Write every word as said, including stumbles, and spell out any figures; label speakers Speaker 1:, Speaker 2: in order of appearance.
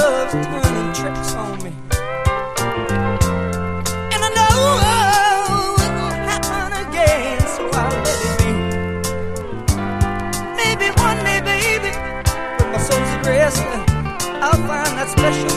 Speaker 1: love's turning tricks on me. And I know it won't happen again, so I'll let it be. Maybe one day, baby, when my soul's at rest, I'll find that special